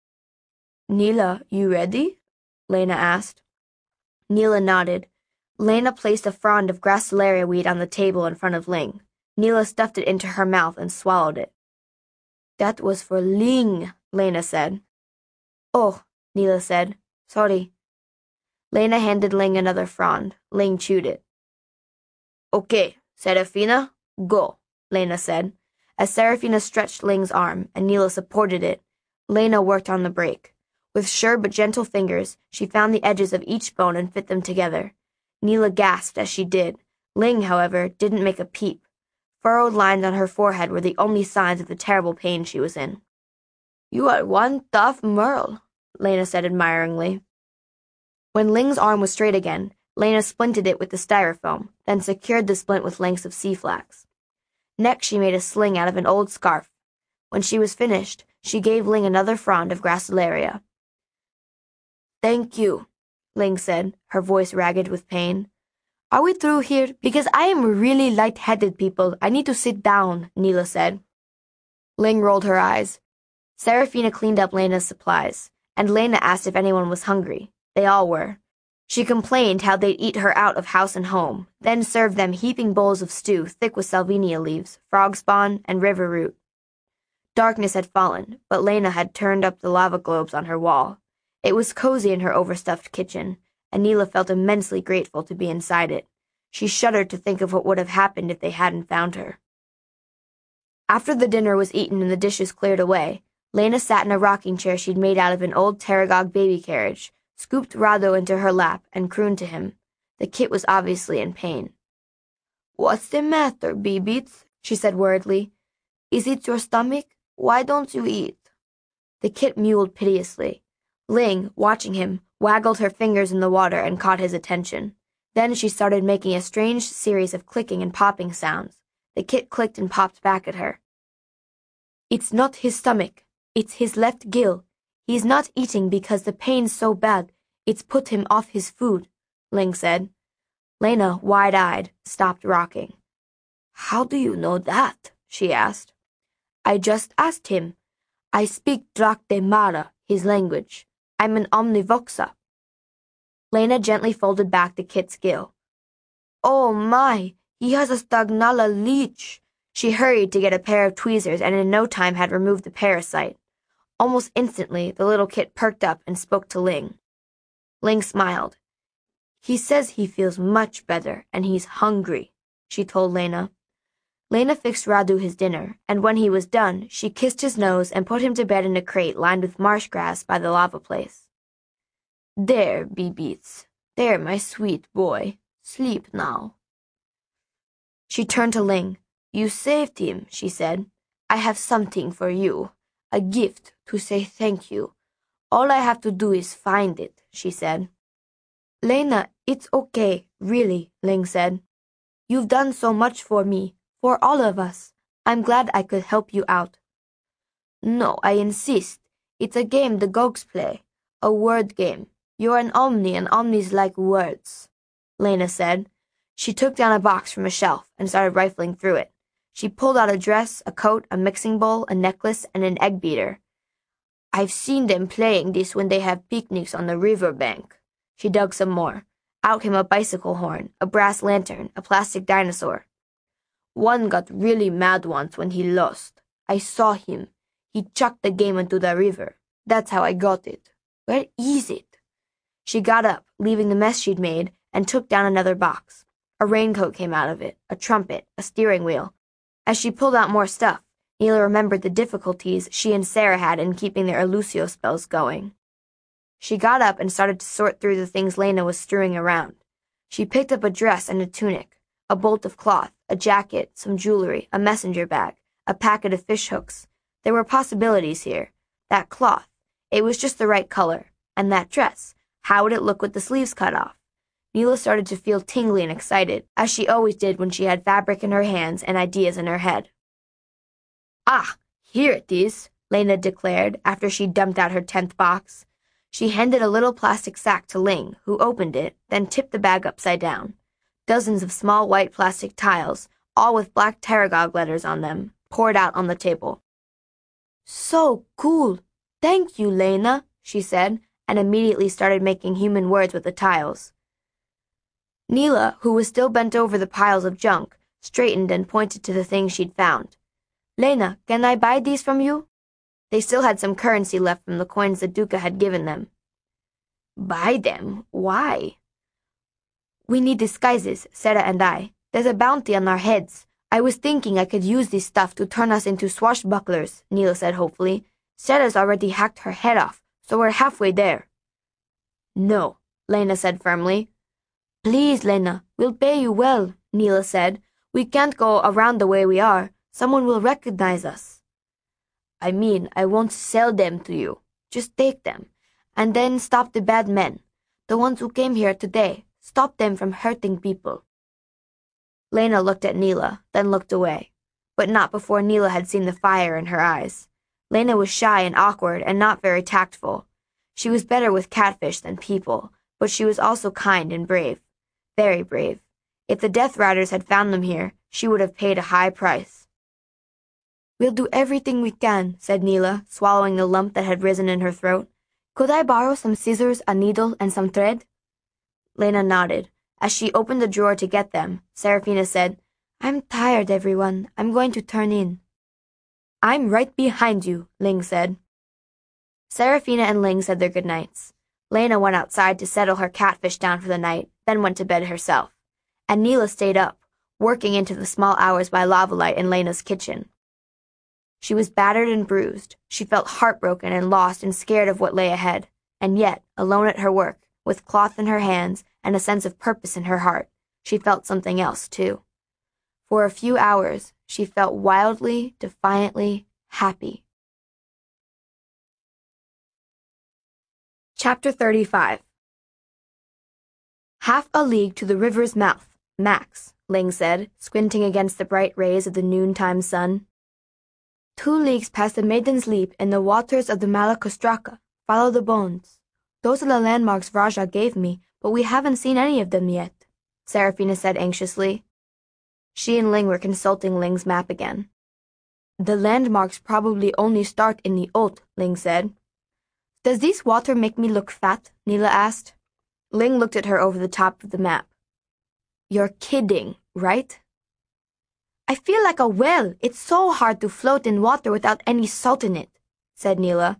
"Nila, you ready?" Lena asked. Nila nodded. Lena placed a frond of gracilaria weed on the table in front of Ling. Nila stuffed it into her mouth and swallowed it. "That was for Ling," Lena said. "Oh," Nila said. "Sorry." Lena handed Ling another frond. Ling chewed it. "Okay, Serafina, go," Lena said. As Serafina stretched Ling's arm and Nila supported it, Lena worked on the break. With sure but gentle fingers, she found the edges of each bone and fit them together. Nila gasped as she did. Ling, however, didn't make a peep. Furrowed lines on her forehead were the only signs of the terrible pain she was in. "You are one tough Merle," Lena said admiringly. When Ling's arm was straight again, Lena splinted it with the styrofoam, then secured the splint with lengths of sea flax. Next she made a sling out of an old scarf. When she was finished, she gave Ling another frond of gracilaria. "Thank you," Ling said, her voice ragged with pain. "Are we through here? Because I am really light-headed, people. I need to sit down," Neela said. Ling rolled her eyes. Serafina cleaned up Lena's supplies, and Lena asked if anyone was hungry. They all were. She complained how they'd eat her out of house and home, then served them heaping bowls of stew thick with salvinia leaves, frog spawn, and river root. Darkness had fallen, but Lena had turned up the lava globes on her wall. It was cozy in her overstuffed kitchen, and Neela felt immensely grateful to be inside it. She shuddered to think of what would have happened if they hadn't found her. After the dinner was eaten and the dishes cleared away, Lena sat in a rocking chair she'd made out of an old Teragog baby carriage, scooped Rado into her lap, and crooned to him. The kit was obviously in pain. "What's the matter, Beebits?" she said worriedly. "Is it your stomach? Why don't you eat?" The kit mewled piteously. Ling, watching him, waggled her fingers in the water and caught his attention. Then she started making a strange series of clicking and popping sounds. The kit clicked and popped back at her. "It's not his stomach. It's his left gill. He's not eating because the pain's so bad. It's put him off his food," Ling said. Lena, wide-eyed, stopped rocking. "How do you know that?" she asked. "I just asked him. I speak Drakdemara, his language. I'm an omnivoxa." Lena gently folded back the kit's gill. "Oh my, he has a Stagnala leech." She hurried to get a pair of tweezers and in no time had removed the parasite. Almost instantly, the little kit perked up and spoke to Ling. Ling smiled. "He says he feels much better and he's hungry," she told Lena. Lena fixed Radu his dinner, and when he was done, she kissed his nose and put him to bed in a crate lined with marsh grass by the lava place. "There, Beebits. There, my sweet boy. Sleep now." She turned to Ling. "You saved him," she said. "I have something for you. A gift to say thank you. All I have to do is find it," she said. "Lena, it's okay, really," Ling said. "You've done so much for me, for all of us. I'm glad I could help you out." "No, I insist. It's a game the Gogs play. A word game. You're an Omni and Omnis like words," Lena said. She took down a box from a shelf and started rifling through it. She pulled out a dress, a coat, a mixing bowl, a necklace, and an egg beater. "I've seen them playing this when they have picnics on the river bank." She dug some more. Out came a bicycle horn, a brass lantern, a plastic dinosaur. "One got really mad once when he lost. I saw him. He chucked the game into the river. That's how I got it. Where is it?" She got up, leaving the mess she'd made, and took down another box. A raincoat came out of it, a trumpet, a steering wheel. As she pulled out more stuff, Neela remembered the difficulties she and Sarah had in keeping their Elusio spells going. She got up and started to sort through the things Lena was strewing around. She picked up a dress and a tunic, a bolt of cloth, a jacket, some jewelry, a messenger bag, a packet of fish hooks. There were possibilities here. That cloth, it was just the right color. And that dress, how would it look with the sleeves cut off? Neela started to feel tingly and excited, as she always did when she had fabric in her hands and ideas in her head. "Ah, here it is," Lena declared after she dumped out her 10th box. She handed a little plastic sack to Ling, who opened it, then tipped the bag upside down. Dozens of small white plastic tiles, all with black Teragog letters on them, poured out on the table. "So cool. Thank you, Lena," she said, and immediately started making human words with the tiles. Neela, who was still bent over the piles of junk, straightened and pointed to the things she'd found. "Lena, can I buy these from you?" They still had some currency left from the coins that Duca had given them. "Buy them? Why?" "We need disguises, Sarah and I. There's a bounty on our heads. I was thinking I could use this stuff to turn us into swashbucklers," Neela said hopefully. "Sarah's already hacked her head off, so we're halfway there." "No," Lena said firmly. "Please, Lena, we'll pay you well," Neela said. We can't go around the way we are. Someone will recognize us. I mean, I won't sell them to you. Just take them. And then stop the bad men. The ones who came here today. Stop them from hurting people. Lena looked at Neela, then looked away. But not before Neela had seen the fire in her eyes. Lena was shy and awkward and not very tactful. She was better with catfish than people, but she was also kind and brave. Very brave. If the Death Riders had found them here, she would have paid a high price. We'll do everything we can, said Neela, swallowing the lump that had risen in her throat. Could I borrow some scissors, a needle, and some thread? Lena nodded. As she opened the drawer to get them, Serafina said, I'm tired, everyone. I'm going to turn in. I'm right behind you, Ling said. Serafina and Ling said their goodnights. Lena went outside to settle her catfish down for the night, then went to bed herself. And Neela stayed up, working into the small hours by Lavalight in Lena's kitchen. She was battered and bruised. She felt heartbroken and lost and scared of what lay ahead. And yet, alone at her work, with cloth in her hands and a sense of purpose in her heart, she felt something else, too. For a few hours, she felt wildly, defiantly happy. Chapter 35. Half a league to the river's mouth, max, Ling said, squinting against the bright rays of the noontime sun. 2 leagues past the Maiden's Leap in the waters of the Malacostraca. Follow the bones. Those are the landmarks Raja gave me, but we haven't seen any of them yet, Serafina said anxiously. She and Ling were consulting Ling's map again. The landmarks probably only start in the Haute, Ling said. Does this water make me look fat? Neela asked. Ling looked at her over the top of the map. You're kidding, right? I feel like a whale. It's so hard to float in water without any salt in it, said Neela.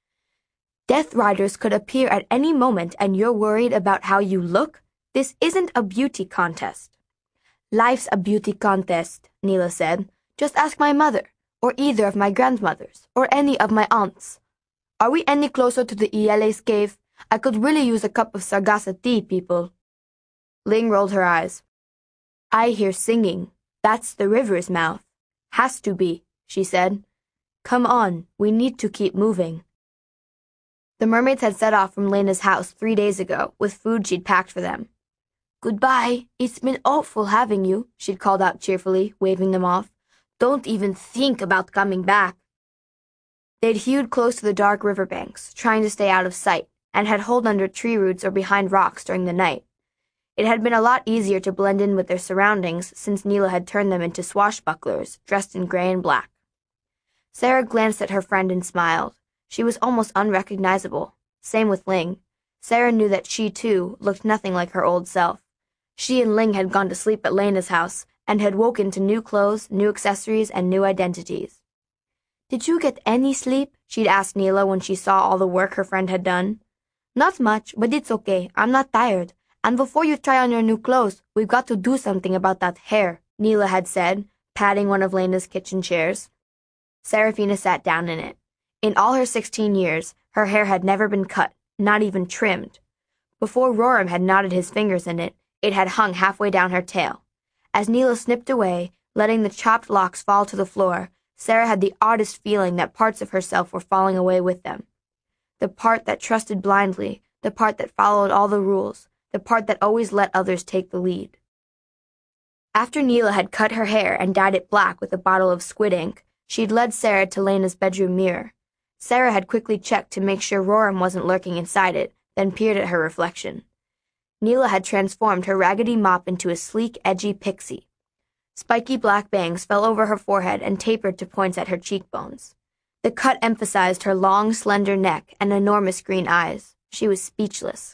Death Riders could appear at any moment and you're worried about how you look? This isn't a beauty contest. Life's a beauty contest, Neela said. Just ask my mother, or either of my grandmothers, or any of my aunts. Are we any closer to the Iele's cave? I could really use a cup of Sargassa tea, people. Ling rolled her eyes. I hear singing. That's the river's mouth. Has to be, she said. Come on, we need to keep moving. The mermaids had set off from Lena's house 3 days ago, with food she'd packed for them. Goodbye. It's been awful having you, she'd called out cheerfully, waving them off. Don't even think about coming back. They'd hewed close to the dark riverbanks, trying to stay out of sight, and had holed under tree roots or behind rocks during the night. It had been a lot easier to blend in with their surroundings since Neela had turned them into swashbucklers, dressed in gray and black. Sarah glanced at her friend and smiled. She was almost unrecognizable. Same with Ling. Sarah knew that she, too, looked nothing like her old self. She and Ling had gone to sleep at Lena's house and had woken to new clothes, new accessories, and new identities. Did you get any sleep? She'd asked Neela when she saw all the work her friend had done. Not much, but it's okay. I'm not tired. And before you try on your new clothes, we've got to do something about that hair, Neela had said, patting one of Lena's kitchen chairs. Serafina sat down in it. In all her 16 years, her hair had never been cut, not even trimmed. Before Roram had knotted his fingers in it, it had hung halfway down her tail. As Neela snipped away, letting the chopped locks fall to the floor, Sarah had the oddest feeling that parts of herself were falling away with them. The part that trusted blindly, the part that followed all the rules, the part that always let others take the lead. After Neela had cut her hair and dyed it black with a bottle of squid ink, she'd led Sarah to Lena's bedroom mirror. Sarah had quickly checked to make sure Roram wasn't lurking inside it, then peered at her reflection. Neela had transformed her raggedy mop into a sleek, edgy pixie. Spiky black bangs fell over her forehead and tapered to points at her cheekbones. The cut emphasized her long, slender neck and enormous green eyes. She was speechless.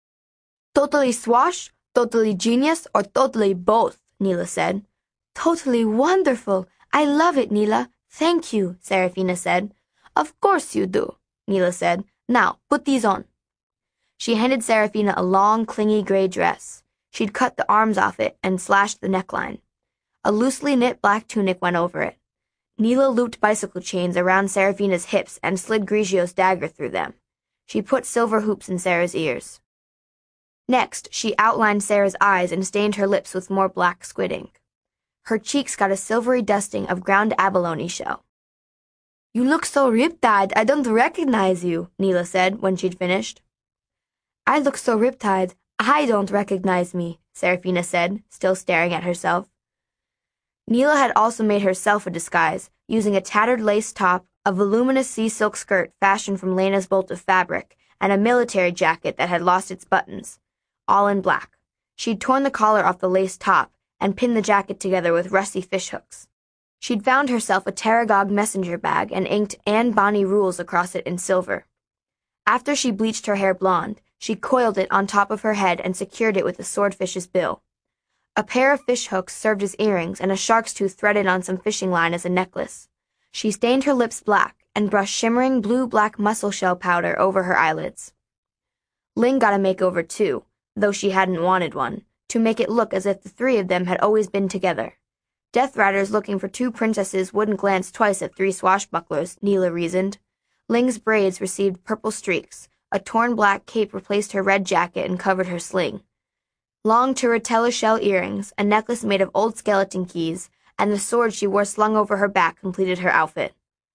Totally swash, totally genius, or totally both, Neela said. Totally wonderful. I love it, Neela. Thank you, Serafina said. Of course you do, Neela said. Now, put these on. She handed Serafina a long, clingy gray dress. She'd cut the arms off it and slashed the neckline. A loosely knit black tunic went over it. Neela looped bicycle chains around Serafina's hips and slid Grigio's dagger through them. She put silver hoops in Sarah's ears. Next, she outlined Sarah's eyes and stained her lips with more black squid ink. Her cheeks got a silvery dusting of ground abalone shell. You look so riptide, I don't recognize you, Neela said when she'd finished. I look so riptide, I don't recognize me, Seraphina said, still staring at herself. Neela had also made herself a disguise, using a tattered lace top, a voluminous sea silk skirt fashioned from Lena's bolt of fabric, and a military jacket that had lost its buttons, all in black. She'd torn the collar off the lace top and pinned the jacket together with rusty fishhooks. She'd found herself a Terragog messenger bag and inked Anne Bonny rules across it in silver. After she bleached her hair blonde, she coiled it on top of her head and secured it with a swordfish's bill. A pair of fishhooks served as earrings and a shark's tooth threaded on some fishing line as a necklace. She stained her lips black and brushed shimmering blue-black mussel shell powder over her eyelids. Ling got a makeover too, though she hadn't wanted one, to make it look as if the three of them had always been together. Death Riders looking for two princesses wouldn't glance twice at three swashbucklers, Neela reasoned. Ling's braids received purple streaks. A torn black cape replaced her red jacket and covered her sling. Long turritella shell earrings, a necklace made of old skeleton keys, and the sword she wore slung over her back completed her outfit.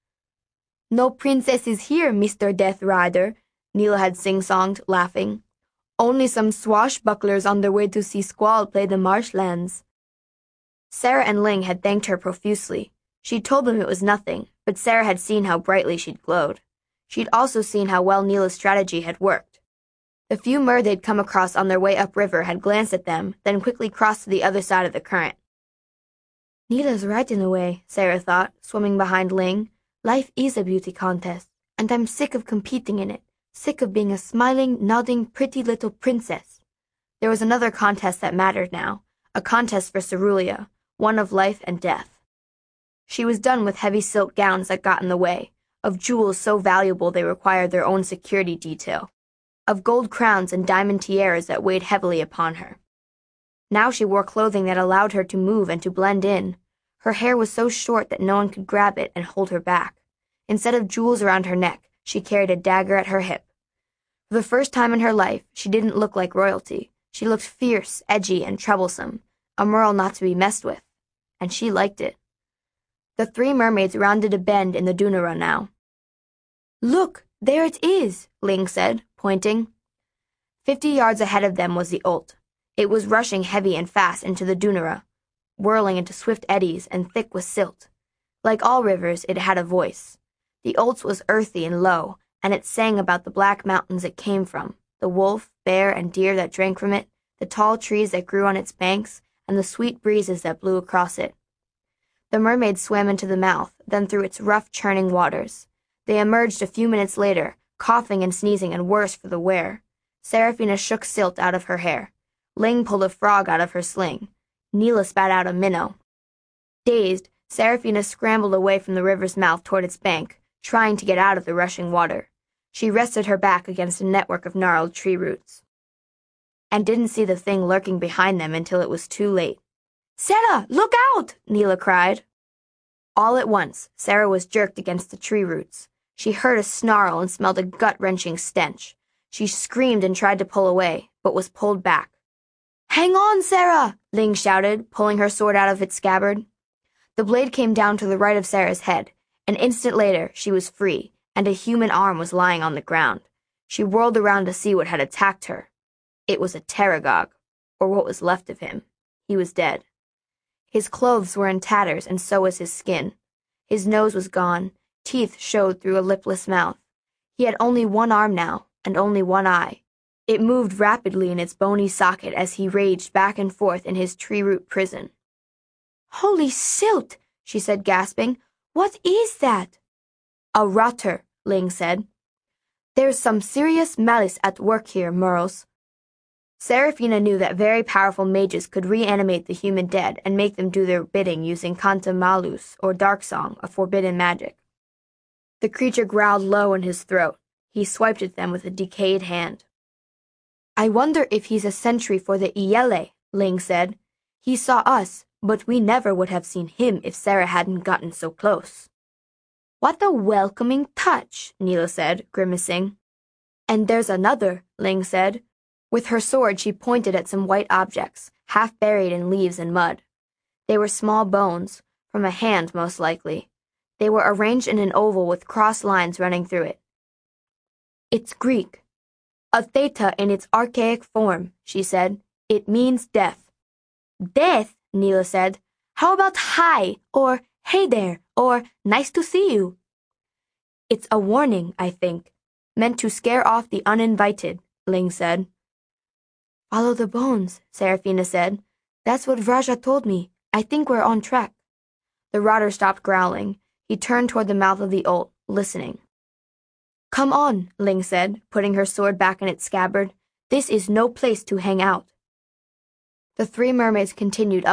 No princesses here, Mr. Death Rider, Neela had sing-songed, laughing. Only some swashbucklers on their way to see Squall play the marshlands. Sarah and Ling had thanked her profusely. She'd told them it was nothing, but Sarah had seen how brightly she'd glowed. She'd also seen how well Neela's strategy had worked. The few mer they'd come across on their way upriver had glanced at them, then quickly crossed to the other side of the current. Neela's right in a way, Sarah thought, swimming behind Ling. Life is a beauty contest, and I'm sick of competing in it, sick of being a smiling, nodding, pretty little princess. There was another contest that mattered now, a contest for Cerulia, one of life and death. She was done with heavy silk gowns that got in the way, of jewels so valuable they required their own security detail, of gold crowns and diamond tiaras that weighed heavily upon her. Now she wore clothing that allowed her to move and to blend in. Her hair was so short that no one could grab it and hold her back. Instead of jewels around her neck, she carried a dagger at her hip. For the first time in her life, she didn't look like royalty. She looked fierce, edgy, and troublesome, a merle not to be messed with. And she liked it. The three mermaids rounded a bend in the Dunara now. Look, there it is, Ling said, pointing. 50 yards ahead of them was the Olt. It was rushing heavy and fast into the Dunara, whirling into swift eddies and thick with silt. Like all rivers, it had a voice. The Olt's was earthy and low, and it sang about the black mountains it came from, the wolf, bear, and deer that drank from it, the tall trees that grew on its banks, and the sweet breezes that blew across it. The mermaids swam into the mouth, then through its rough, churning waters. They emerged a few minutes later, coughing and sneezing and worse for the wear. Seraphina shook silt out of her hair. Ling pulled a frog out of her sling. Neela spat out a minnow. Dazed, Seraphina scrambled away from the river's mouth toward its bank, trying to get out of the rushing water. She rested her back against a network of gnarled tree roots, and didn't see the thing lurking behind them until it was too late. "Sarah, look out!" Neela cried. All at once, Sarah was jerked against the tree roots. She heard a snarl and smelled a gut-wrenching stench. She screamed and tried to pull away, but was pulled back. "Hang on, Sarah!" Ling shouted, pulling her sword out of its scabbard. The blade came down to the right of Sarah's head. An instant later, she was free, and a human arm was lying on the ground. She whirled around to see what had attacked her. It was a Terragog, or what was left of him. He was dead. His clothes were in tatters, and so was his skin. His nose was gone. Teeth showed through a lipless mouth. He had only one arm now, and only one eye. It moved rapidly in its bony socket as he raged back and forth in his tree-root prison. "Holy silt!" she said, gasping. "What is that?" "A rotter," Ling said. "There's some serious malice at work here, Merles." Seraphina knew that very powerful mages could reanimate the human dead and make them do their bidding using Canta Malus, or Dark Song, a forbidden magic. The creature growled low in his throat. He swiped at them with a decayed hand. "I wonder if he's a sentry for the Iele," Ling said. "He saw us, but we never would have seen him if Sarah hadn't gotten so close." "What a welcoming touch," Neela said, grimacing. "And there's another," Ling said. With her sword, she pointed at some white objects, half buried in leaves and mud. They were small bones, from a hand most likely. They were arranged in an oval with cross lines running through it. It's Greek. A theta in its archaic form, she said. It means death. Death, Neela said. How about hi, or hey there, or nice to see you? It's a warning, I think, meant to scare off the uninvited, Ling said. Follow the bones, Serafina said. That's what Vraja told me. I think we're on track. The rotter stopped growling. He turned toward the mouth of the Olt, listening. Come on, Ling said, putting her sword back in its scabbard. This is no place to hang out. The three mermaids continued up